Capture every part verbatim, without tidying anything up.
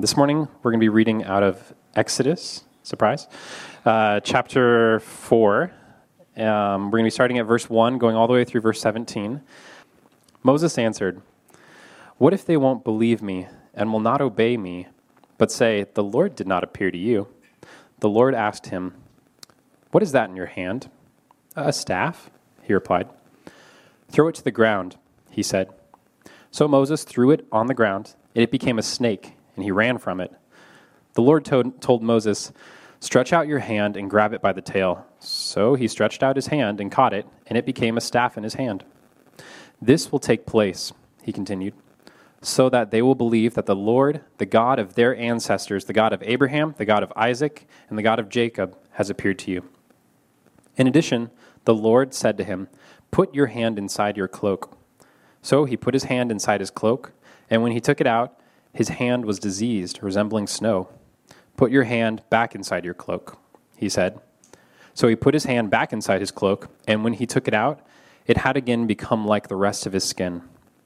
This morning, we're going to be reading out of Exodus, surprise, uh, chapter four. Um, we're going to be starting at verse one, going all the way through verse seventeen. Moses answered, "What if they won't believe me and will not obey me, but say, 'The Lord did not appear to you'?" The Lord asked him, "What is that in your hand?" "A staff," he replied. "Throw it to the ground," he said. So Moses threw it on the ground, and it became a snake, and he ran from it. The Lord told, told Moses, "Stretch out your hand and grab it by the tail." So he stretched out his hand and caught it, and it became a staff in his hand. "This will take place," he continued, "so that they will believe that the Lord, the God of their ancestors, the God of Abraham, the God of Isaac, and the God of Jacob, has appeared to you." In addition, the Lord said to him, "Put your hand inside your cloak." So he put his hand inside his cloak, and when he took it out, his hand was diseased, resembling snow. "Put your hand back inside your cloak," he said. So he put his hand back inside his cloak, and when he took it out, it had again become like the rest of his skin.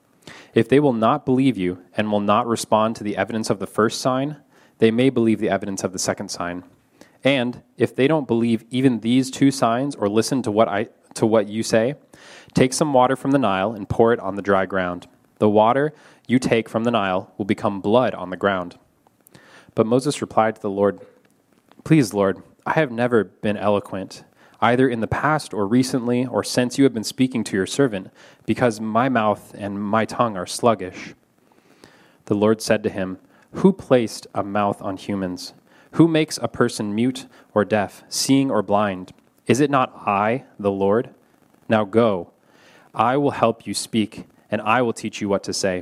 If they will not believe you and will not respond to the evidence of the first sign, they may believe the evidence of the second sign. And if they don't believe even these two signs or listen to what I to what you say, take some water from the Nile and pour it on the dry ground. The water you take from the Nile will become blood on the ground. But Moses replied to the Lord, "Please, Lord, I have never been eloquent, either in the past or recently or since you have been speaking to your servant, because my mouth and my tongue are sluggish." The Lord said to him, "Who placed a mouth on humans? Who makes a person mute or deaf, seeing or blind? Is it not I, the Lord? Now go, I will help you speak, and I will teach you what to say."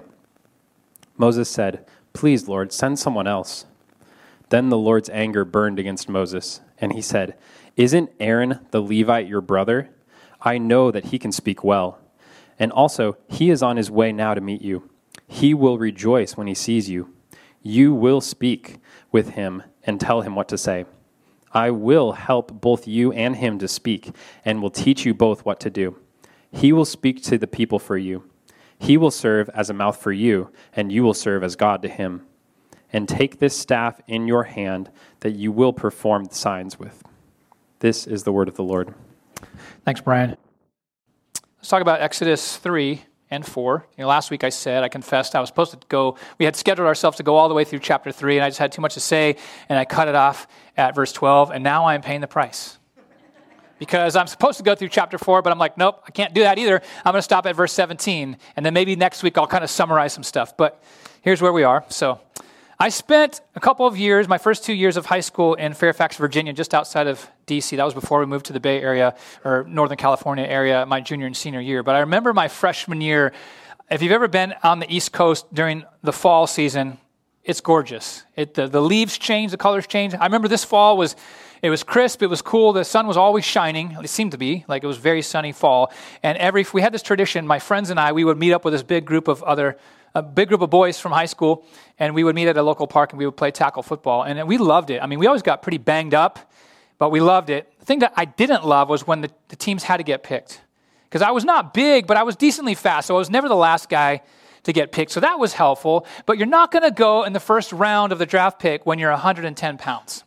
Moses said, "Please, Lord, send someone else." Then the Lord's anger burned against Moses, and he said, "Isn't Aaron the Levite your brother? I know that he can speak well. And also, he is on his way now to meet you. He will rejoice when he sees you. You will speak with him and tell him what to say. I will help both you and him to speak, and will teach you both what to do. He will speak to the people for you. He will serve as a mouth for you, and you will serve as God to him. And take this staff in your hand that you will perform the signs with." This is the word of the Lord. Thanks, Brian. Let's talk about Exodus three and four. You know, last week I said, I confessed I was supposed to go, we had scheduled ourselves to go all the way through chapter three, and I just had too much to say, and I cut it off at verse twelve, and now I'm paying the price. Because I'm supposed to go through chapter four, but I'm like, nope, I can't do that either. I'm going to stop at verse seventeen, and then maybe next week I'll kind of summarize some stuff. But here's where we are. So I spent a couple of years, my first two years of high school in Fairfax, Virginia, just outside of D C. That was before we moved to the Bay Area or Northern California area my junior and senior year. But I remember my freshman year, if you've ever been on the East Coast during the fall season, it's gorgeous. It, the, the leaves change, the colors change. I remember this fall was, it was crisp, it was cool, the sun was always shining. It seemed to be, like it was very sunny fall. And every, we had this tradition, my friends and I, we would meet up with this big group of other a big group of boys from high school, and we would meet at a local park, and we would play tackle football, and we loved it. I mean, we always got pretty banged up, but we loved it. The thing that I didn't love was when the, the teams had to get picked, because I was not big, but I was decently fast, so I was never the last guy to get picked, so that was helpful, but you're not going to go in the first round of the draft pick when you're one hundred ten pounds.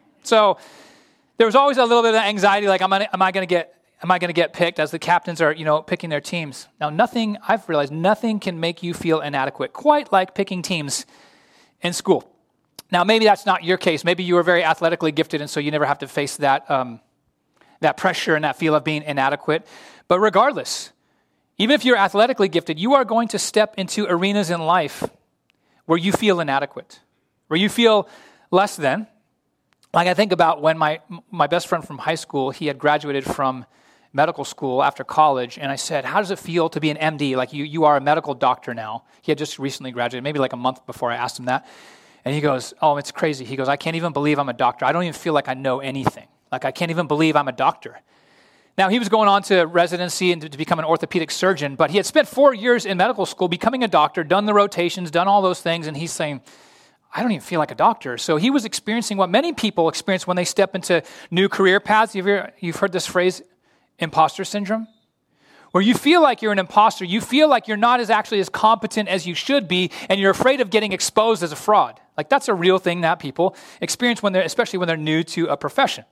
So there was always a little bit of anxiety, like, am I, am I going to get Am I going to get picked as the captains are, you know, picking their teams? Now, nothing, I've realized, nothing can make you feel inadequate, quite like picking teams in school. Now, maybe that's not your case. Maybe you were very athletically gifted, and so you never have to face that, um, that pressure and that feel of being inadequate. But regardless, even if you're athletically gifted, you are going to step into arenas in life where you feel inadequate, where you feel less than. Like I think about when my my best friend from high school, he had graduated from medical school after college, and I said, "How does it feel to be an M D? Like you, you are a medical doctor now." He had just recently graduated, maybe like a month before I asked him that. And he goes, "Oh, it's crazy." He goes, "I can't even believe I'm a doctor. I don't even feel like I know anything. Like I can't even believe I'm a doctor." Now, he was going on to residency and to, to become an orthopedic surgeon, but he had spent four years in medical school becoming a doctor, done the rotations, done all those things, and he's saying, "I don't even feel like a doctor." So he was experiencing what many people experience when they step into new career paths. You've heard, you've heard this phrase, imposter syndrome, where you feel like you're an imposter. You feel like you're not as actually as competent as you should be, and you're afraid of getting exposed as a fraud. Like that's a real thing that people experience when they're, especially when they're new to a profession.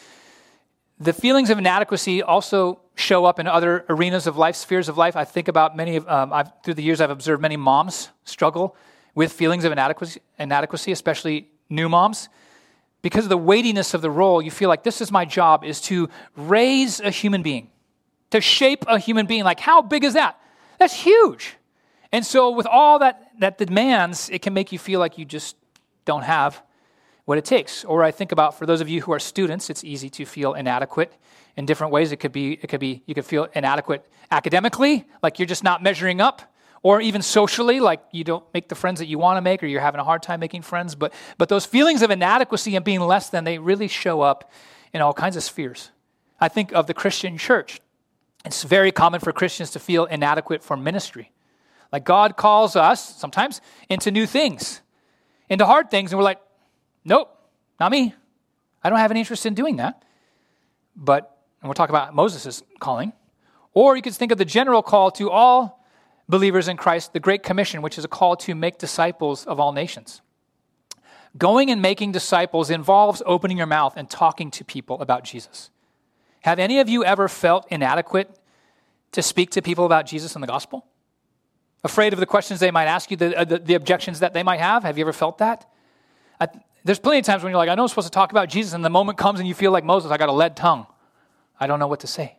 The feelings of inadequacy also show up in other arenas of life, spheres of life. I think about many of, um, I've, through the years, I've observed many moms struggle with feelings of inadequacy, inadequacy, especially new moms. Because of the weightiness of the role, you feel like this is my job, is to raise a human being, to shape a human being. Like, how big is that? That's huge. And so with all that, that demands, it can make you feel like you just don't have what it takes. Or I think about, for those of you who are students, it's easy to feel inadequate in different ways. It could be, it could be, you could feel inadequate academically, like you're just not measuring up, or even socially, like you don't make the friends that you want to make, or you're having a hard time making friends. But, but those feelings of inadequacy and being less than, they really show up in all kinds of spheres. I think of the Christian church. It's very common for Christians to feel inadequate for ministry. Like God calls us sometimes into new things, into hard things, and we're like, nope, not me. I don't have any interest in doing that. But, and we'll talk about Moses' calling. Or you could think of the general call to all believers in Christ, the Great Commission, which is a call to make disciples of all nations. Going and making disciples involves opening your mouth and talking to people about Jesus. Have any of you ever felt inadequate to speak to people about Jesus and the gospel? Afraid of the questions they might ask you, the, the, the objections that they might have? Have you ever felt that? I, there's plenty of times when you're like, I know I'm supposed to talk about Jesus, and the moment comes and you feel like Moses, I got a lead tongue. I don't know what to say.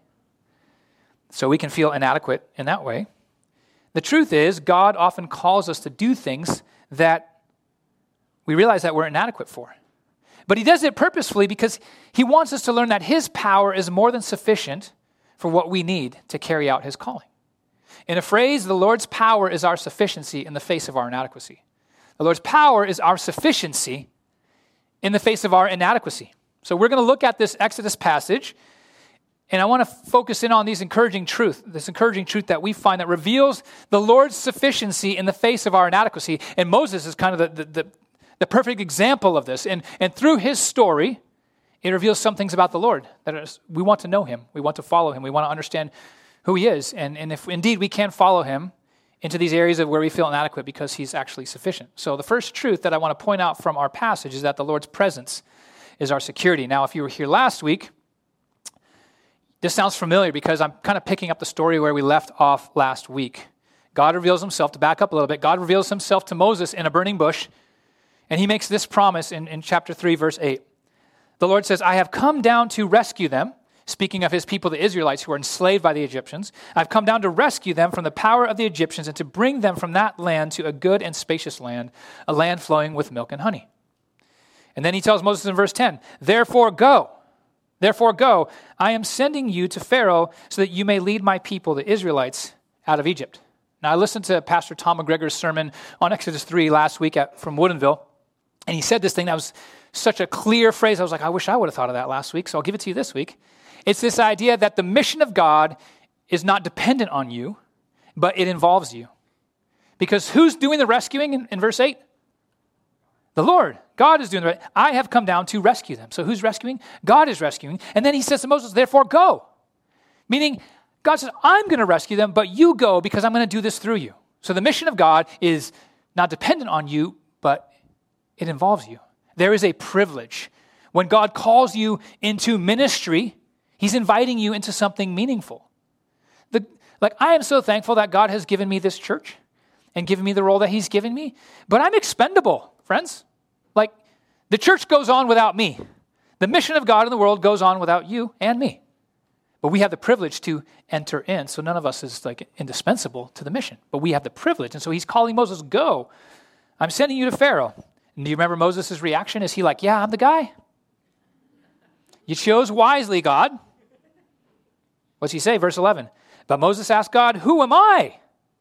So we can feel inadequate in that way. The truth is, God often calls us to do things that we realize that we're inadequate for. But he does it purposefully because he wants us to learn that his power is more than sufficient for what we need to carry out his calling. In a phrase, the Lord's power is our sufficiency in the face of our inadequacy. The Lord's power is our sufficiency in the face of our inadequacy. So we're going to look at this Exodus passage, and I want to focus in on these encouraging truth, this encouraging truth that we find that reveals the Lord's sufficiency in the face of our inadequacy. And Moses is kind of the, the, the, the perfect example of this. And, and through his story, it reveals some things about the Lord. That is, we want to know him. We want to follow him. We want to understand who he is. And, and if indeed we can follow him into these areas of where we feel inadequate because he's actually sufficient. So the first truth that I want to point out from our passage is that the Lord's presence is our security. Now, if you were here last week, this sounds familiar because I'm kind of picking up the story where we left off last week. God reveals himself, to back up a little bit, God reveals himself to Moses in a burning bush, and he makes this promise in, in chapter three, verse eight. The Lord says, I have come down to rescue them, speaking of his people, the Israelites, who were enslaved by the Egyptians. I've come down to rescue them from the power of the Egyptians and to bring them from that land to a good and spacious land, a land flowing with milk and honey. And then he tells Moses in verse ten, Therefore go. Therefore go, I am sending you to Pharaoh so that you may lead my people, the Israelites, out of Egypt. Now, I listened to Pastor Tom McGregor's sermon on Exodus three last week at, from Woodinville, and he said this thing that was such a clear phrase. I was like, I wish I would have thought of that last week, so I'll give it to you this week. It's this idea that the mission of God is not dependent on you, but it involves you. Because who's doing the rescuing in, in verse eight? The Lord. God is doing the right. I have come down to rescue them. So who's rescuing? God is rescuing. And then he says to Moses, therefore go. Meaning, God says, I'm going to rescue them, but you go because I'm going to do this through you. So the mission of God is not dependent on you, but it involves you. There is a privilege. When God calls you into ministry, he's inviting you into something meaningful. The, like, I am so thankful that God has given me this church and given me the role that he's given me, but I'm expendable, friends. Like, the church goes on without me. The mission of God in the world goes on without you and me. But we have the privilege to enter in. So none of us is like indispensable to the mission. But we have the privilege. And so he's calling Moses, go. I'm sending you to Pharaoh. And do you remember Moses' reaction? Is he like, yeah, I'm the guy? You chose wisely, God. What's he say? Verse eleven. But Moses asked God, who am I?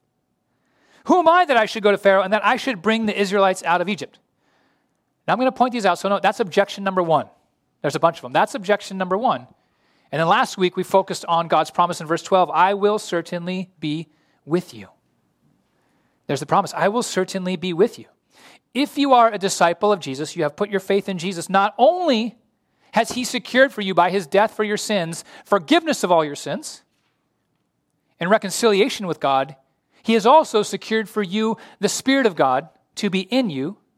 Who am I that I should go to Pharaoh and that I should bring the Israelites out of Egypt? Now I'm going to point these out. So no, that's objection number one. There's a bunch of them. That's objection number one. And then last week we focused on God's promise in verse twelve. I will certainly be with you. There's the promise. I will certainly be with you. If you are a disciple of Jesus, you have put your faith in Jesus. Not only has he secured for you by his death for your sins, forgiveness of all your sins, and reconciliation with God, he has also secured for you the Spirit of God to be in you,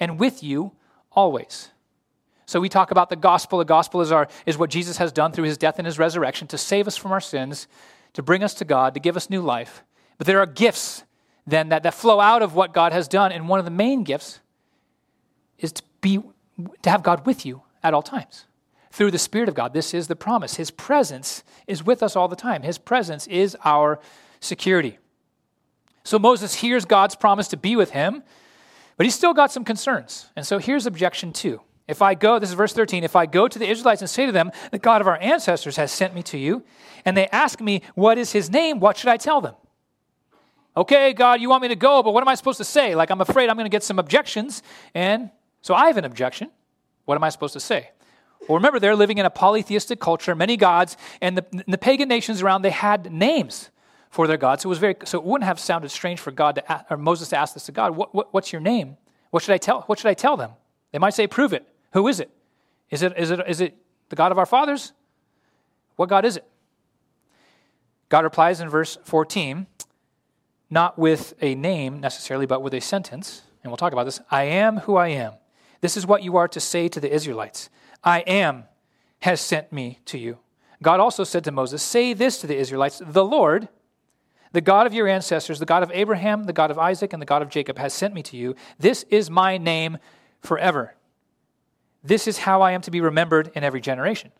and with you always. So we talk about the gospel. The gospel is our is what Jesus has done through his death and his resurrection to save us from our sins, to bring us to God, to give us new life. But there are gifts then that, that flow out of what God has done. And one of the main gifts is to be to have God with you at all times. Through the Spirit of God. This is the promise. His presence is with us all the time. His presence is our security. So Moses hears God's promise to be with him, but he's still got some concerns. And so here's objection two. If I go, this is verse thirteen, if I go to the Israelites and say to them, the God of our ancestors has sent me to you, and they ask me, what is his name? What should I tell them? Okay, God, you want me to go, but what am I supposed to say? Like, I'm afraid I'm going to get some objections. And so I have an objection. What am I supposed to say? Well, remember, they're living in a polytheistic culture, many gods, and the, the pagan nations around, they had names for their gods. So it was very, so it wouldn't have sounded strange for God to ask, or Moses to ask this to God. What, what, what's your name? What should I tell? What should I tell them? They might say, "Prove it. Who is it? Is it is it is it the God of our fathers? What God is it?" God replies in verse fourteen, not with a name necessarily, but with a sentence, and we'll talk about this. I am who I am. This is what you are to say to the Israelites. I am has sent me to you. God also said to Moses, say this to the Israelites, the Lord, the God of your ancestors, the God of Abraham, the God of Isaac, and the God of Jacob has sent me to you. This is my name forever. This is how I am to be remembered in every generation.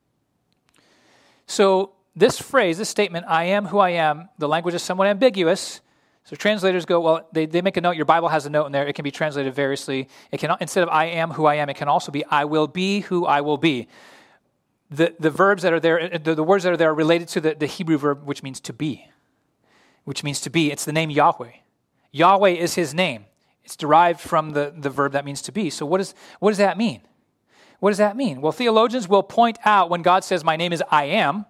So this phrase, this statement, I am who I am, the language is somewhat ambiguous. So translators go, well, they, they make a note. Your Bible has a note in there. It can be translated variously. It can, instead of I am who I am, it can also be I will be who I will be. The, the verbs that are there, the, the words that are there are related to the, the Hebrew verb, which means to be, which means to be. It's the name Yahweh. Yahweh is his name. It's derived from the, the verb that means to be. So what, is, what does that mean? What does that mean? Well, theologians will point out when God says, my name is I am,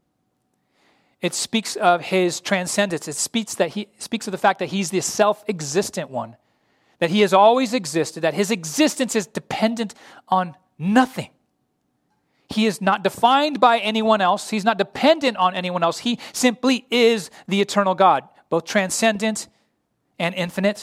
it speaks of his transcendence. It speaks that he speaks of the fact that he's the self-existent one, that he has always existed, that his existence is dependent on nothing. He is not defined by anyone else. He's not dependent on anyone else. He simply is the eternal God, both transcendent and infinite.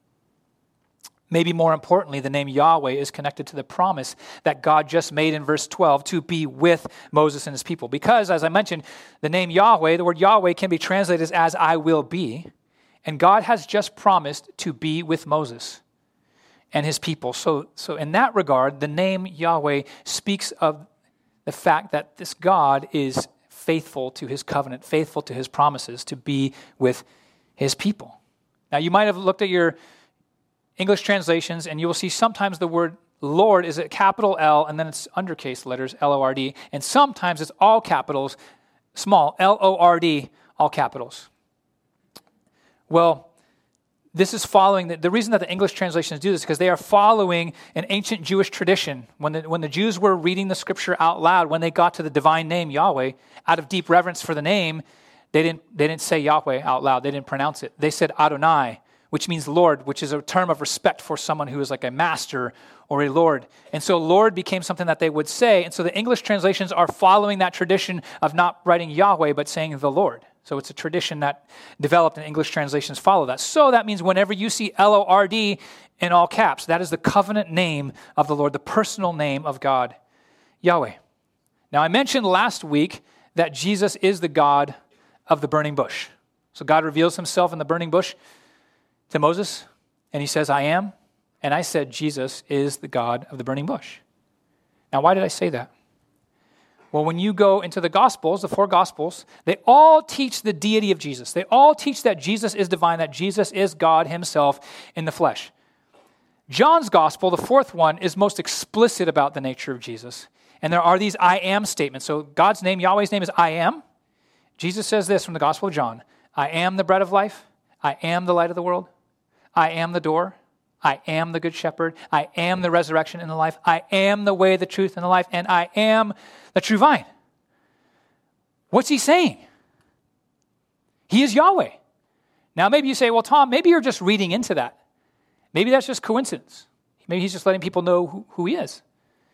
Maybe more importantly, the name Yahweh is connected to the promise that God just made in verse twelve to be with Moses and his people. Because, as I mentioned, the name Yahweh, the word Yahweh can be translated as I will be. And God has just promised to be with Moses and his people. So, so in that regard, the name Yahweh speaks of the fact that this God is faithful to his covenant, faithful to his promises to be with his people. Now, you might have looked at your English translations, and you will see sometimes the word Lord is a capital L, and then it's undercase letters, L O R D, and sometimes it's all capitals, small, L O R D, all capitals. Well, this is following, the, the reason that the English translations do this is because they are following an ancient Jewish tradition. When the, when the Jews were reading the scripture out loud, when they got to the divine name Yahweh, out of deep reverence for the name, they didn't, they didn't say Yahweh out loud. They didn't pronounce it. They said Adonai, which means Lord, which is a term of respect for someone who is like a master or a Lord. And so Lord became something that they would say. And so the English translations are following that tradition of not writing Yahweh, but saying the Lord. So it's a tradition that developed, and English translations follow that. So that means whenever you see L O R D in all caps, that is the covenant name of the Lord, the personal name of God, Yahweh. Now, I mentioned last week that Jesus is the God of the burning bush. So God reveals himself in the burning bush to Moses, and he says, I am. And I said, Jesus is the God of the burning bush. Now, why did I say that? Well, when you go into the Gospels, the four Gospels, they all teach the deity of Jesus. They all teach that Jesus is divine, that Jesus is God himself in the flesh. John's Gospel, the fourth one, is most explicit about the nature of Jesus. And there are these I am statements. So God's name, Yahweh's name is I am. Jesus says this from the Gospel of John, I am the bread of life. I am the light of the world. I am the door. I am the good shepherd. I am the resurrection and the life. I am the way, the truth, and the life. And I am the true vine. What's he saying? He is Yahweh. Now, maybe you say, well, Tom, maybe you're just reading into that. Maybe that's just coincidence. Maybe he's just letting people know who, who he is.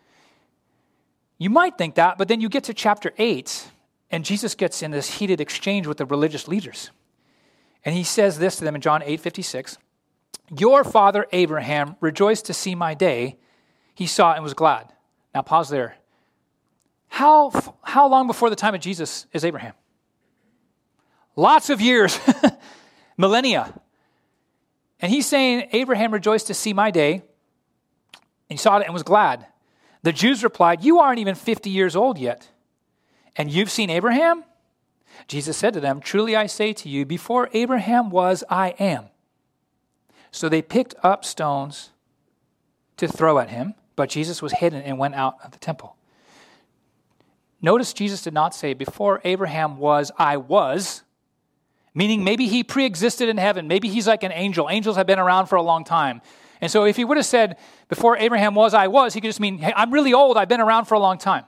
You might think that, but then you get to chapter eight, and Jesus gets in this heated exchange with the religious leaders. And he says this to them in John eight fifty-six. Your father Abraham rejoiced to see my day. He saw it and was glad. Now pause there. How, how long before the time of Jesus is Abraham? Lots of years, millennia. And he's saying, Abraham rejoiced to see my day, and he saw it and was glad. The Jews replied, you aren't even fifty years old yet, and you've seen Abraham? Jesus said to them, truly I say to you, before Abraham was, I am. So they picked up stones to throw at him, but Jesus was hidden and went out of the temple. Notice Jesus did not say, before Abraham was, I was, meaning maybe he pre-existed in heaven. Maybe he's like an angel. Angels have been around for a long time. And so if he would have said, before Abraham was, I was, he could just mean, hey, I'm really old. I've been around for a long time.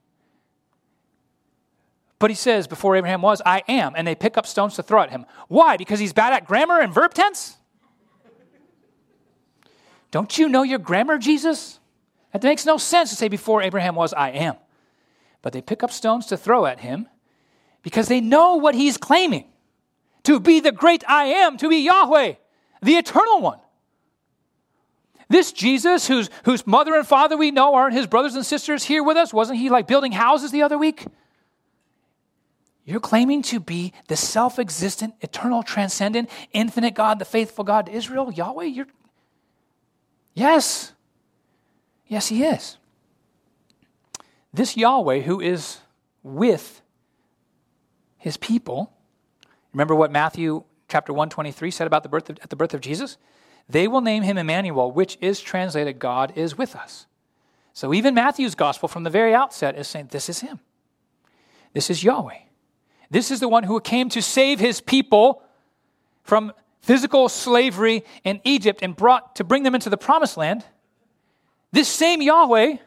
But he says, before Abraham was, I am. And they pick up stones to throw at him. Why? Because he's bad at grammar and verb tense? Don't you know your grammar, Jesus? That makes no sense to say, before Abraham was, I am. But they pick up stones to throw at him because they know what he's claiming. To be the great I am, to be Yahweh, the eternal one. This Jesus, whose, whose mother and father we know aren't his brothers and sisters here with us, wasn't he like building houses the other week? You're claiming to be the self-existent, eternal, transcendent, infinite God, the faithful God to Israel, Yahweh? You're... Yes. Yes, he is. This Yahweh who is with his people. Remember what Matthew chapter one twenty-three said about the birth of, at the birth of Jesus? They will name him Emmanuel, which is translated, God is with us. So even Matthew's gospel from the very outset is saying, this is him. This is Yahweh. This is the one who came to save his people from physical slavery in Egypt and brought to bring them into the promised land. This same Yahweh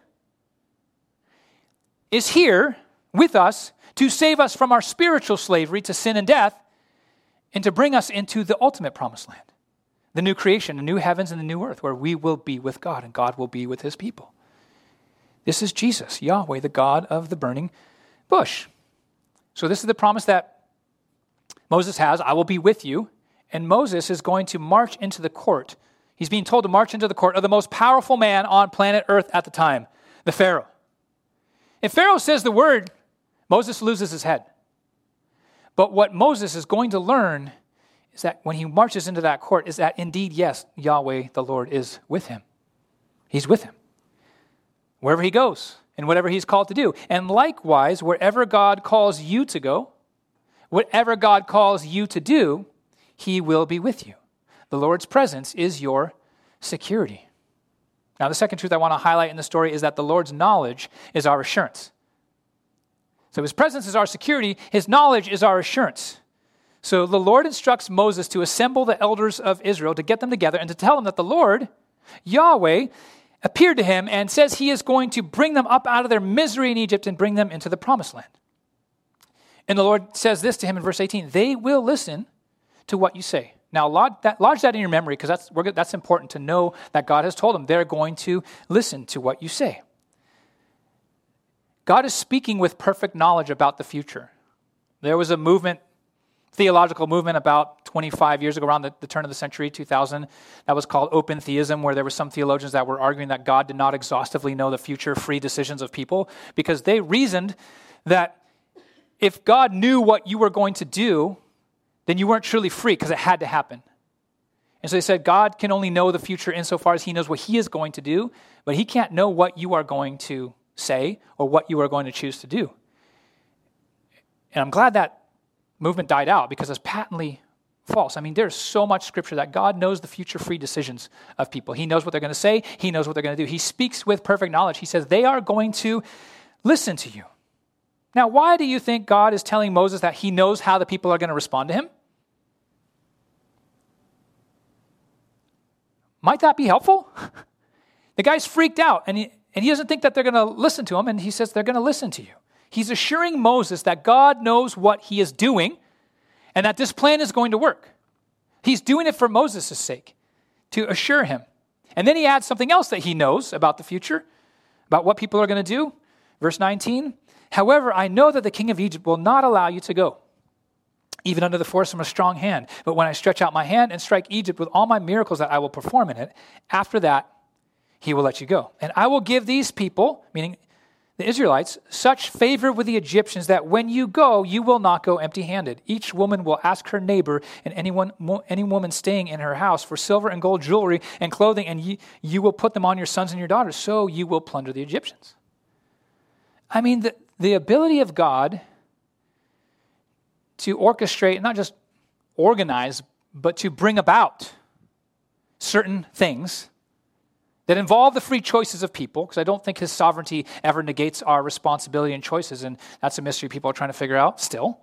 is here with us to save us from our spiritual slavery to sin and death and to bring us into the ultimate promised land, the new creation, the new heavens and the new earth, where we will be with God and God will be with his people. This is Jesus, Yahweh, the God of the burning bush. So this is the promise that Moses has, I will be with you. And Moses is going to march into the court. He's being told to march into the court of the most powerful man on planet Earth at the time, the Pharaoh. If Pharaoh says the word, Moses loses his head. But what Moses is going to learn is that when he marches into that court is that indeed, yes, Yahweh, the Lord, is with him. He's with him. Wherever he goes and whatever he's called to do. And likewise, wherever God calls you to go, whatever God calls you to do, he will be with you. The Lord's presence is your security. Now, the second truth I want to highlight in the story is that the Lord's knowledge is our assurance. So his presence is our security. His knowledge is our assurance. So the Lord instructs Moses to assemble the elders of Israel, to get them together and to tell them that the Lord, Yahweh, appeared to him and says he is going to bring them up out of their misery in Egypt and bring them into the promised land. And the Lord says this to him in verse eighteen, they will listen to what you say. Now, lodge that, lodge that in your memory because that's, we're, that's important to know that God has told them they're going to listen to what you say. God is speaking with perfect knowledge about the future. There was a movement, theological movement about twenty-five years ago, around the, the turn of the century, two thousand, that was called open theism, where there were some theologians that were arguing that God did not exhaustively know the future free decisions of people because they reasoned that if God knew what you were going to do, then you weren't truly free because it had to happen. And so they said God can only know the future insofar as he knows what he is going to do, but he can't know what you are going to say or what you are going to choose to do. And I'm glad that movement died out because it's patently false. I mean, there's so much scripture that God knows the future free decisions of people. He knows what they're going to say. He knows what they're going to do. He speaks with perfect knowledge. He says they are going to listen to you. Now, why do you think God is telling Moses that he knows how the people are going to respond to him? Might that be helpful? The guy's freaked out, and he, and he doesn't think that they're going to listen to him, and he says they're going to listen to you. He's assuring Moses that God knows what he is doing and that this plan is going to work. He's doing it for Moses' sake, to assure him. And then he adds something else that he knows about the future, about what people are going to do. Verse nineteen, however, I know that the king of Egypt will not allow you to go. even under the force of a strong hand. But when I stretch out my hand and strike Egypt with all my miracles that I will perform in it, after that, he will let you go. And I will give these people," meaning the Israelites, "such favor with the Egyptians that when you go, you will not go empty-handed. Each woman will ask her neighbor and anyone, any woman staying in her house for silver and gold jewelry and clothing, and you, you will put them on your sons and your daughters, so you will plunder the Egyptians." I mean, the, the ability of God to orchestrate, not just organize, but to bring about certain things that involve the free choices of people, because I don't think his sovereignty ever negates our responsibility and choices, and that's a mystery people are trying to figure out still.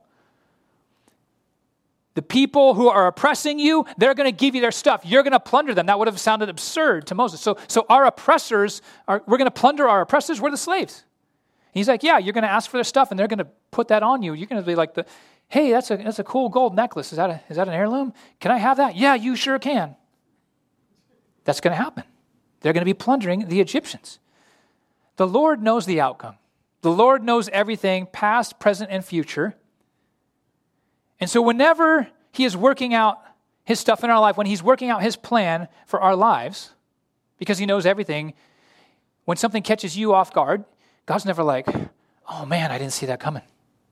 The people who are oppressing you, they're going to give you their stuff. You're going to plunder them. That would have sounded absurd to Moses. So, so our oppressors, are, we're going to plunder our oppressors. We're the slaves. He's like, yeah, you're going to ask for their stuff, and they're going to put that on you. You're going to be like, the, hey, that's a that's a cool gold necklace. Is that a, is that an heirloom? Can I have that? Yeah, you sure can. That's going to happen. They're going to be plundering the Egyptians. The Lord knows the outcome. The Lord knows everything, past, present, and future. And so whenever he is working out his stuff in our life, when he's working out his plan for our lives, because he knows everything, when something catches you off guard, God's never like, "Oh man, I didn't see that coming.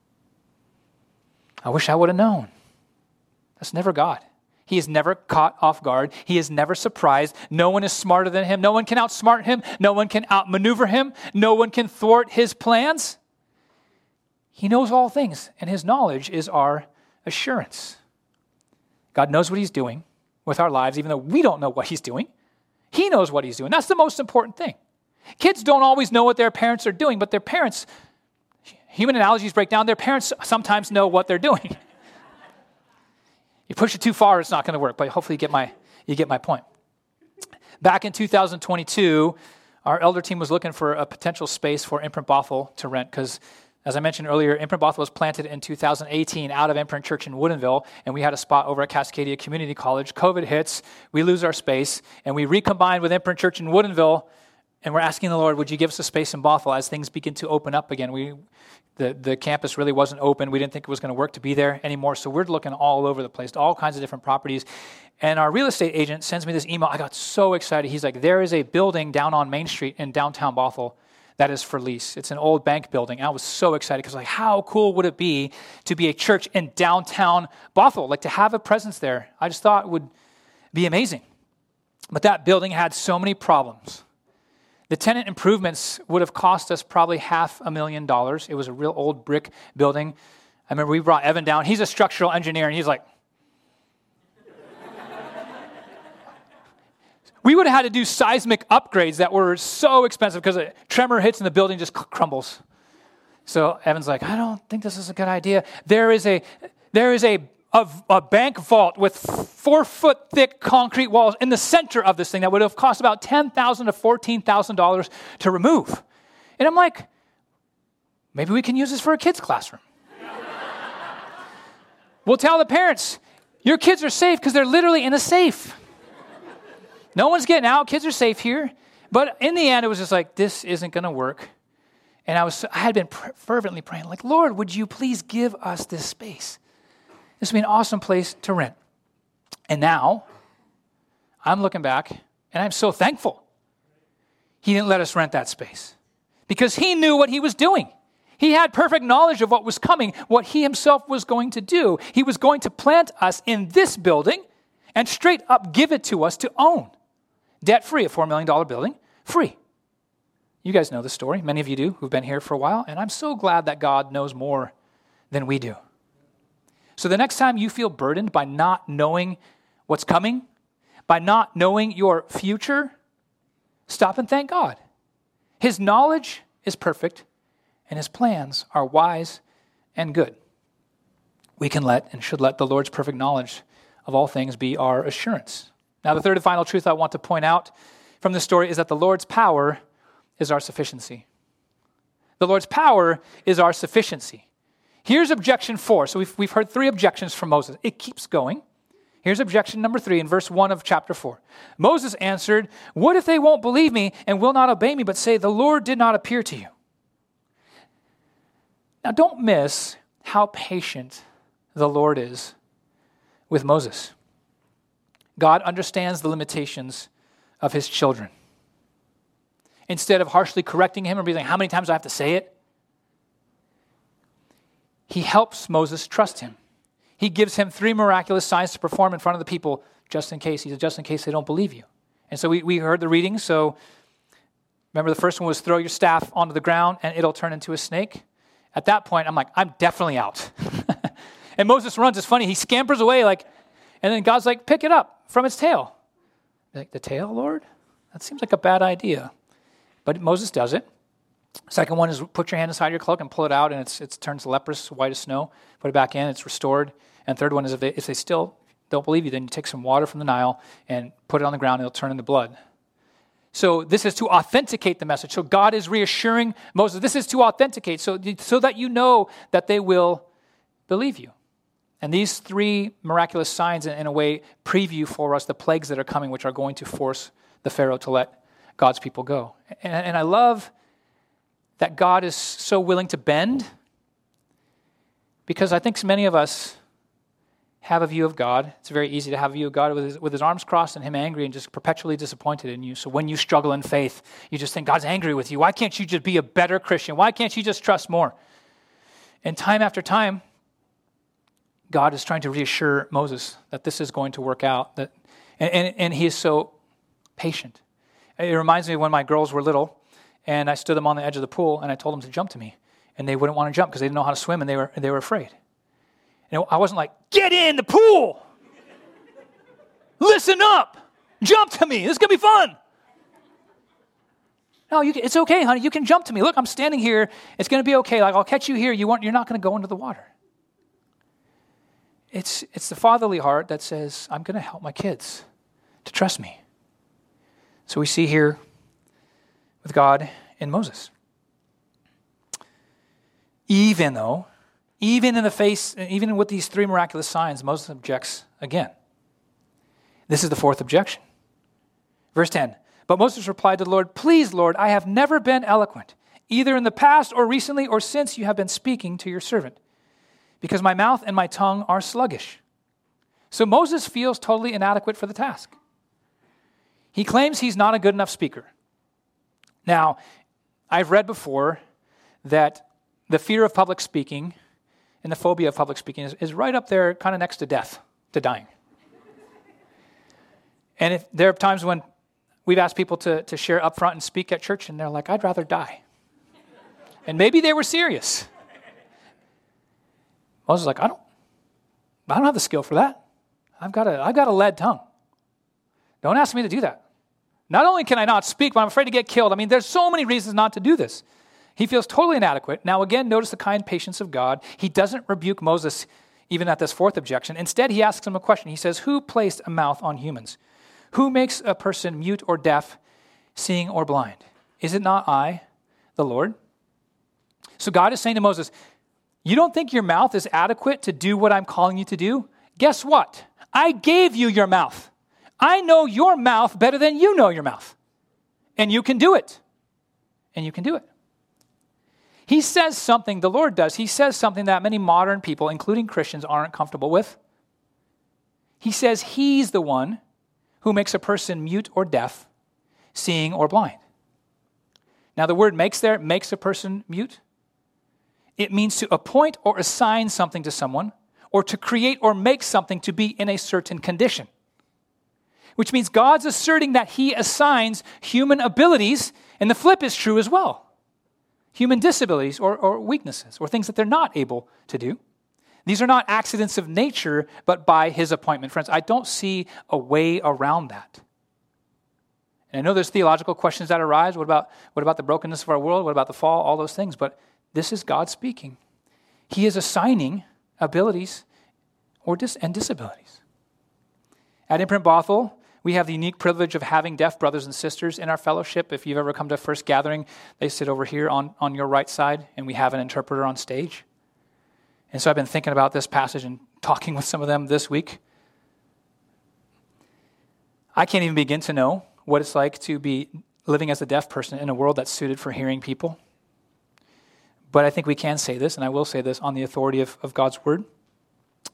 I wish I would have known." That's never God. He is never caught off guard. He is never surprised. No one is smarter than him. No one can outsmart him. No one can outmaneuver him. No one can thwart his plans. He knows all things, and his knowledge is our assurance. God knows what he's doing with our lives, even though we don't know what he's doing. He knows what he's doing. That's the most important thing. Kids don't always know what their parents are doing, but their parents, human analogies break down, their parents sometimes know what they're doing. You push it too far, it's not going to work, but hopefully you get my you get my point. Back in two thousand twenty-two, our elder team was looking for a potential space for Imprint Bothell to rent because, as I mentioned earlier, Imprint Bothell was planted in two thousand eighteen out of Imprint Church in Woodinville, and we had a spot over at Cascadia Community College. COVID hits, we lose our space, and we recombined with Imprint Church in Woodinville, and we're asking the Lord, would you give us a space in Bothell as things begin to open up again? We The, the campus really wasn't open. We didn't think it was going to work to be there anymore. So we're looking all over the place, to all kinds of different properties. And our real estate agent sends me this email. I got so excited. He's like, there is a building down on Main Street in downtown Bothell that is for lease. It's an old bank building. I was so excited because like, how cool would it be to be a church in downtown Bothell? Like to have a presence there. I just thought it would be amazing. But that building had so many problems. The tenant improvements would have cost us probably half a million dollars. It was a real old brick building. I remember we brought Evan down. He's a structural engineer, and he's like, we would have had to do seismic upgrades that were so expensive because a tremor hits and the building just crumbles. So Evan's like, I don't think this is a good idea. There is a there is a A, a bank vault with four foot thick concrete walls in the center of this thing that would have cost about ten thousand dollars to fourteen thousand dollars to remove. And I'm like, maybe we can use this for a kid's classroom. We'll tell the parents, your kids are safe because they're literally in a safe. No one's getting out. Kids are safe here. But in the end, it was just like, this isn't going to work. And I was, I had been fervently praying, like, Lord, would you please give us this space? This would be an awesome place to rent. And now, I'm looking back, and I'm so thankful he didn't let us rent that space. Because he knew what he was doing. He had perfect knowledge of what was coming, what he himself was going to do. He was going to plant us in this building and straight up give it to us to own. Debt-free, a four million dollars building, free. You guys know the story. Many of you do who've been here for a while. And I'm so glad that God knows more than we do. So the next time you feel burdened by not knowing what's coming, by not knowing your future, stop and thank God. His knowledge is perfect, and his plans are wise and good. We can let and should let the Lord's perfect knowledge of all things be our assurance. Now, the third and final truth I want to point out from this story is that the Lord's power is our sufficiency. The Lord's power is our sufficiency. Here's objection four. So we've, we've heard three objections from Moses. It keeps going. Here's objection number three in verse one of chapter four. Moses answered, what if they won't believe me and will not obey me, but say, the Lord did not appear to you? Now don't miss how patient the Lord is with Moses. God understands the limitations of his children. Instead of harshly correcting him or being like, how many times do I have to say it? He helps Moses trust him. He gives him three miraculous signs to perform in front of the people just in case. He said, just in case they don't believe you. And so we, we heard the reading. So remember the first one was throw your staff onto the ground and it'll turn into a snake. At that point, I'm like, I'm definitely out. And Moses runs. It's funny. He scampers away like, and then God's like, pick it up from its tail. Like, the tail, Lord? That seems like a bad idea. But Moses does it. Second one is put your hand inside your cloak and pull it out, and it's, it turns leprous, white as snow. Put it back in, it's restored. And third one is if they, if they still don't believe you, then you take some water from the Nile and put it on the ground, and it'll turn into blood. So this is to authenticate the message. So God is reassuring Moses, this is to authenticate, so, so that you know that they will believe you. And these three miraculous signs, in, in a way, preview for us the plagues that are coming, which are going to force the Pharaoh to let God's people go. And, and I love that God is so willing to bend, because I think many of us have a view of God. It's very easy to have a view of God with his, with his arms crossed and him angry and just perpetually disappointed in you. So when you struggle in faith, you just think, God's angry with you. Why can't you just be a better Christian? Why can't you just trust more? And time after time, God is trying to reassure Moses that this is going to work out. That, and, and, and he is so patient. It reminds me of when my girls were little, and I stood them on the edge of the pool, and I told them to jump to me. And they wouldn't want to jump because they didn't know how to swim, and they were they were afraid. And I wasn't like, get in the pool! Listen up! Jump to me! This is going to be fun! No, you can, it's okay, honey. You can jump to me. Look, I'm standing here. It's going to be okay. Like, I'll catch you here. You weren't, you're not going to go into the water. It's, it's the fatherly heart that says, I'm going to help my kids to trust me. So we see here with God and Moses. Even though, even in the face, even with these three miraculous signs, Moses objects again. This is the fourth objection. Verse ten, but Moses replied to the Lord, please, Lord, I have never been eloquent, either in the past or recently or since you have been speaking to your servant, because my mouth and my tongue are sluggish. So Moses feels totally inadequate for the task. He claims he's not a good enough speaker. Now, I've read before that the fear of public speaking and the phobia of public speaking is, is right up there, kind of next to death, to dying. And if there are times when we've asked people to, to share up front and speak at church, and they're like, I'd rather die. And maybe they were serious. Moses was like, I don't, I don't have the skill for that. I've got a, I've got a lead tongue. Don't ask me to do that. Not only can I not speak, but I'm afraid to get killed. I mean, there's so many reasons not to do this. He feels totally inadequate. Now, again, notice the kind patience of God. He doesn't rebuke Moses even at this fourth objection. Instead, he asks him a question. He says, who placed a mouth on humans? Who makes a person mute or deaf, seeing or blind? Is it not I, the Lord? So God is saying to Moses, you don't think your mouth is adequate to do what I'm calling you to do? Guess what? I gave you your mouth. I know your mouth better than you know your mouth. And you can do it. And you can do it. He says something, the Lord does, he says something that many modern people, including Christians, aren't comfortable with. He says he's the one who makes a person mute or deaf, seeing or blind. Now the word makes there, makes a person mute. It means to appoint or assign something to someone, or to create or make something to be in a certain condition. Which means God's asserting that he assigns human abilities, and the flip is true as well. Human disabilities or, or weaknesses or things that they're not able to do. These are not accidents of nature, but by his appointment. Friends, I don't see a way around that. And I know there's theological questions that arise. What about, what about the brokenness of our world? What about the fall? All those things. But this is God speaking. He is assigning abilities or dis- and disabilities. At Imprint Bothell, we have the unique privilege of having deaf brothers and sisters in our fellowship. If you've ever come to a first gathering, they sit over here on, on your right side, and we have an interpreter on stage. And so I've been thinking about this passage and talking with some of them this week. I can't even begin to know what it's like to be living as a deaf person in a world that's suited for hearing people. But I think we can say this, and I will say this on the authority of, of God's word.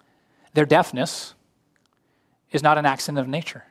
Their deafness is not an accident of nature.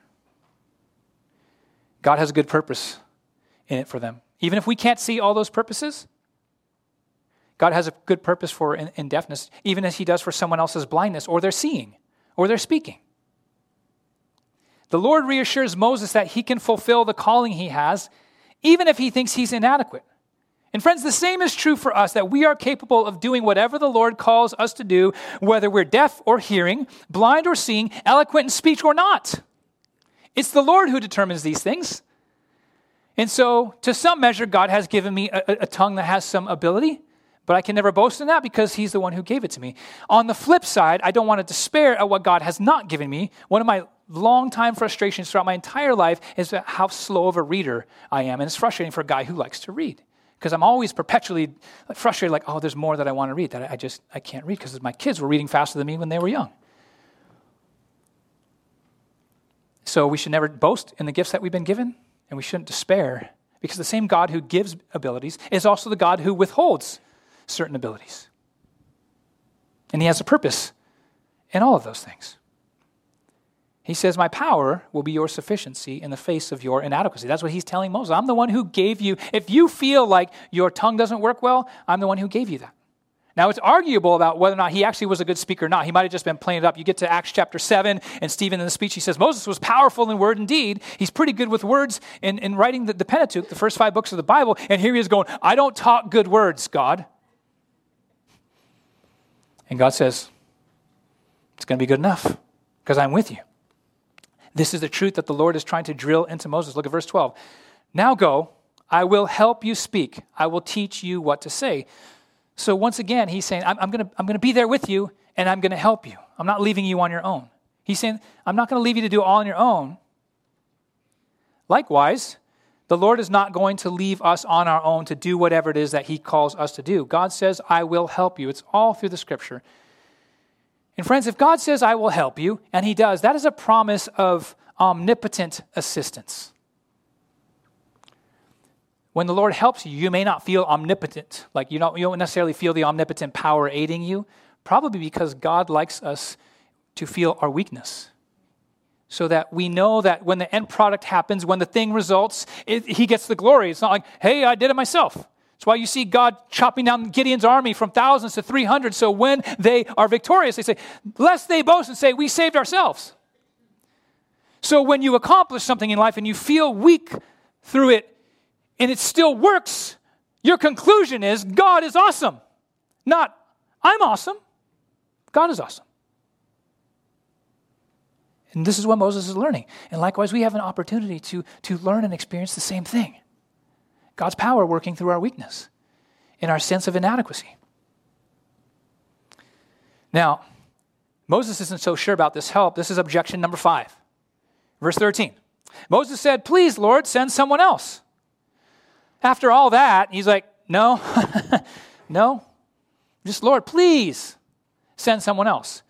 God has a good purpose in it for them. Even if we can't see all those purposes, God has a good purpose for in, in deafness, even as he does for someone else's blindness, or their seeing, or their speaking. The Lord reassures Moses that he can fulfill the calling he has, even if he thinks he's inadequate. And friends, the same is true for us, that we are capable of doing whatever the Lord calls us to do, whether we're deaf or hearing, blind or seeing, eloquent in speech or not. It's the Lord who determines these things. And so, to some measure, God has given me a, a tongue that has some ability, but I can never boast in that because he's the one who gave it to me. On the flip side, I don't want to despair at what God has not given me. One of my long-time frustrations throughout my entire life is how slow of a reader I am. And it's frustrating for a guy who likes to read, because I'm always perpetually frustrated, like, oh, there's more that I want to read that I just I can't read because my kids were reading faster than me when they were young. So we should never boast in the gifts that we've been given, and we shouldn't despair, because the same God who gives abilities is also the God who withholds certain abilities. And he has a purpose in all of those things. He says, my power will be your sufficiency in the face of your inadequacy. That's what he's telling Moses. I'm the one who gave you, if you feel like your tongue doesn't work well, I'm the one who gave you that. Now, it's arguable about whether or not he actually was a good speaker or not. He might have just been playing it up. You get to Acts chapter seven, and Stephen in the speech, he says, Moses was powerful in word and deed. He's pretty good with words in, in writing the, the Pentateuch, the first five books of the Bible. And here he is going, I don't talk good words, God. And God says, it's going to be good enough because I'm with you. This is the truth that the Lord is trying to drill into Moses. Look at verse twelve. Now go, I will help you speak. I will teach you what to say. So once again, he's saying, I'm, I'm going to I'm going to be there with you, and I'm going to help you. I'm not leaving you on your own. He's saying, I'm not going to leave you to do it all on your own. Likewise, the Lord is not going to leave us on our own to do whatever it is that he calls us to do. God says, I will help you. It's all through the scripture. And friends, if God says, I will help you, and he does, that is a promise of omnipotent assistance. When the Lord helps you, you may not feel omnipotent, like you don't, you don't necessarily feel the omnipotent power aiding you, probably because God likes us to feel our weakness, so that we know that when the end product happens, when the thing results, it, he gets the glory. It's not like, hey, I did it myself. That's why you see God chopping down Gideon's army from thousands to three hundred, so when they are victorious, they say, lest they boast and say, we saved ourselves. So when you accomplish something in life and you feel weak through it, and it still works, your conclusion is God is awesome. Not, I'm awesome. God is awesome. And this is what Moses is learning. And likewise, we have an opportunity to, to learn and experience the same thing. God's power working through our weakness, in our sense of inadequacy. Now, Moses isn't so sure about this help. This is objection number five. Verse thirteen. Moses said, please, Lord, send someone else. After all that, he's like, no, no, just Lord, please send someone else.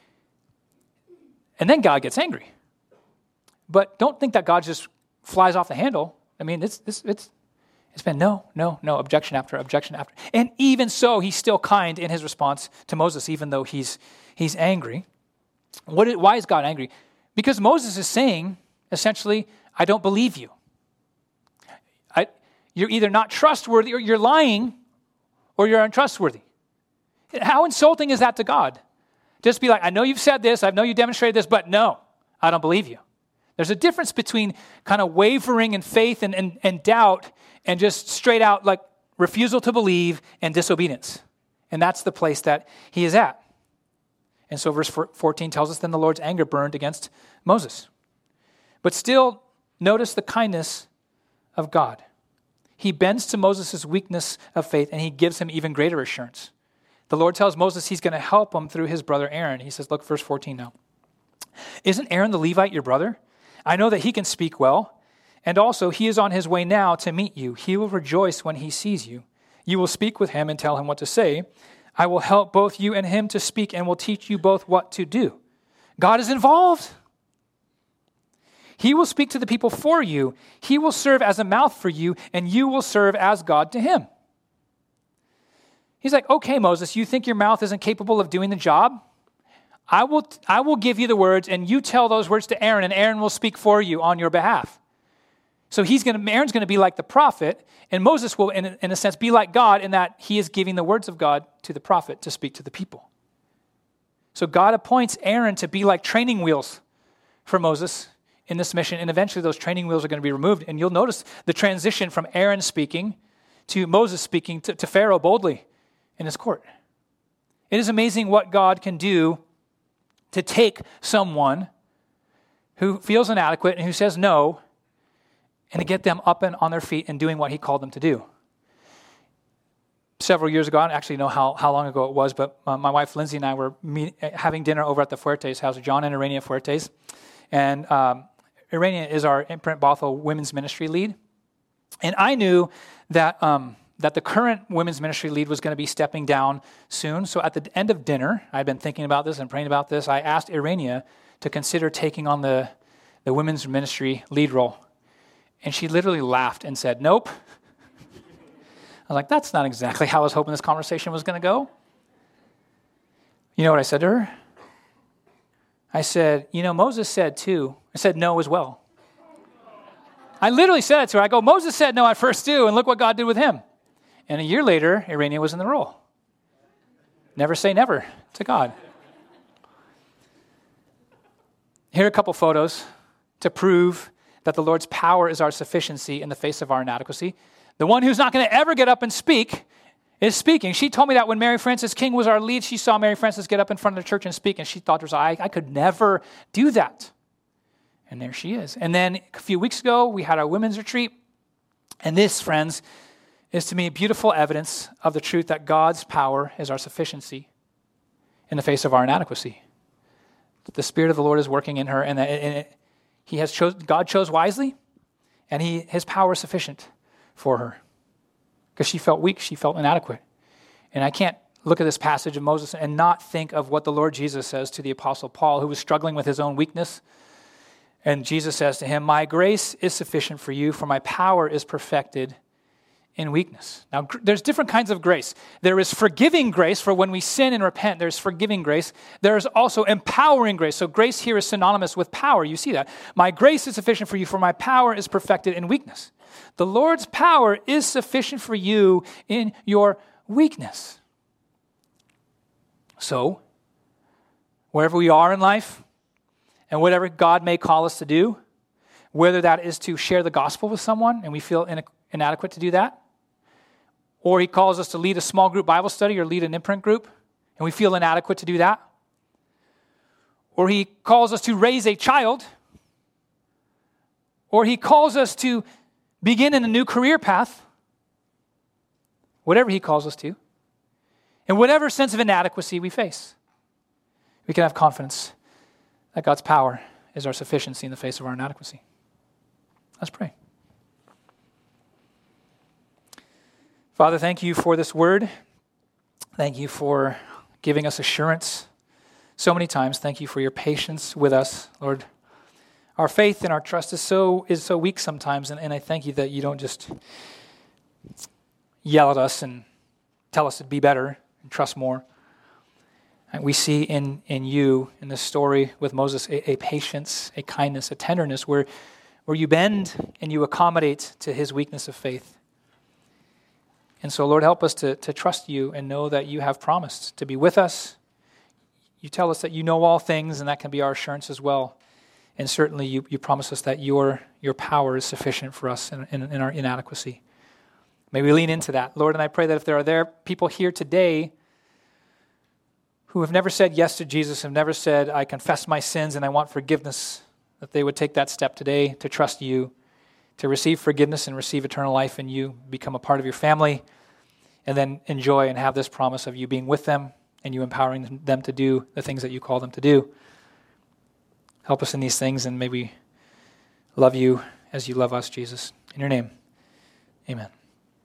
And then God gets angry. But don't think that God just flies off the handle. I mean, it's it's it's it's been no, no, no, objection after objection after. And even so, he's still kind in his response to Moses, even though he's he's angry. What? Is, why is God angry? Because Moses is saying, essentially, I don't believe you. I, you're either not trustworthy, or you're lying, or you're untrustworthy. How insulting is that to God? Just be like, I know you've said this, I know you demonstrated this, but no, I don't believe you. There's a difference between kind of wavering in faith and, and, and doubt and just straight out like refusal to believe and disobedience. And that's the place that he is at. And so verse fourteen tells us, then the Lord's anger burned against Moses. But still, notice the kindness of God. He bends to Moses' weakness of faith, and he gives him even greater assurance. The Lord tells Moses he's going to help him through his brother Aaron. He says, look, verse fourteen now. Isn't Aaron the Levite your brother? I know that he can speak well, and also he is on his way now to meet you. He will rejoice when he sees you. You will speak with him and tell him what to say. I will help both you and him to speak and will teach you both what to do. God is involved. He will speak to the people for you. He will serve as a mouth for you, and you will serve as God to him. He's like, okay, Moses, you think your mouth isn't capable of doing the job? I will, I will give you the words, and you tell those words to Aaron, and Aaron will speak for you on your behalf. So he's going to, Aaron's going to be like the prophet, and Moses will, in, in a sense, be like God in that he is giving the words of God to the prophet to speak to the people. So God appoints Aaron to be like training wheels for Moses in this mission, and eventually those training wheels are going to be removed, and you'll notice the transition from Aaron speaking to Moses speaking to, to Pharaoh boldly in his court. It is amazing what God can do to take someone who feels inadequate and who says no, and to get them up and on their feet and doing what he called them to do. Several years ago, I don't actually know how, how long ago it was, but uh, my wife Lindsay and I were meet, having dinner over at the Fuertes house, John and Irania Fuertes. And um, Irania is our Imprint Bothell women's ministry lead. And I knew that um, that the current women's ministry lead was going to be stepping down soon. So at the end of dinner, I'd been thinking about this and praying about this. I asked Irania to consider taking on the, the women's ministry lead role. And she literally laughed and said, nope. I was like, that's not exactly how I was hoping this conversation was going to go. You know what I said to her? I said, you know, Moses said too. I said no as well. I literally said it to her. I go, Moses said no at first too, and look what God did with him. And a year later, Irania was in the role. Never say never to God. Here are a couple photos to prove that the Lord's power is our sufficiency in the face of our inadequacy. The one who's not going to ever get up and speak is speaking. She told me that when Mary Frances King was our lead, she saw Mary Frances get up in front of the church and speak, and she thought to herself, I, I could never do that. And there she is. And then a few weeks ago, we had our women's retreat. And this, friends, is to me beautiful evidence of the truth that God's power is our sufficiency in the face of our inadequacy. The Spirit of the Lord is working in her, and, that, and it, he has chose, God chose wisely, and he, his power is sufficient for her. Because she felt weak, she felt inadequate. And I can't look at this passage of Moses and not think of what the Lord Jesus says to the Apostle Paul, who was struggling with his own weakness. And Jesus says to him, my grace is sufficient for you, for my power is perfected in weakness. Now, gr- there's different kinds of grace. There is forgiving grace for when we sin and repent. There's forgiving grace. There is also empowering grace. So grace here is synonymous with power. You see that. My grace is sufficient for you, for my power is perfected in weakness. The Lord's power is sufficient for you in your weakness. So, wherever we are in life, and whatever God may call us to do, whether that is to share the gospel with someone and we feel in- inadequate to do that, or he calls us to lead a small group Bible study or lead an imprint group and we feel inadequate to do that, or he calls us to raise a child, or he calls us to begin in a new career path, whatever he calls us to, and whatever sense of inadequacy we face, we can have confidence that God's power is our sufficiency in the face of our inadequacy. Let's pray. Father, thank you for this word. Thank you for giving us assurance so many times. Thank you for your patience with us, Lord. Our faith and our trust is so is so weak sometimes, and, and I thank you that you don't just yell at us and tell us to be better and trust more. And we see in, in you, in this story with Moses, a, a patience, a kindness, a tenderness where, where you bend and you accommodate to his weakness of faith. And so, Lord, help us to, to trust you and know that you have promised to be with us. You tell us that you know all things, and that can be our assurance as well. And certainly you, you promise us that your, your power is sufficient for us in, in, in our inadequacy. May we lean into that. Lord, and I pray that if there are there people here today who have never said yes to Jesus, have never said, I confess my sins and I want forgiveness, that they would take that step today to trust you, to receive forgiveness and receive eternal life in you, become a part of your family, and then enjoy and have this promise of you being with them and you empowering them to do the things that you call them to do. Help us in these things, and may we love you as you love us, Jesus. In your name, amen.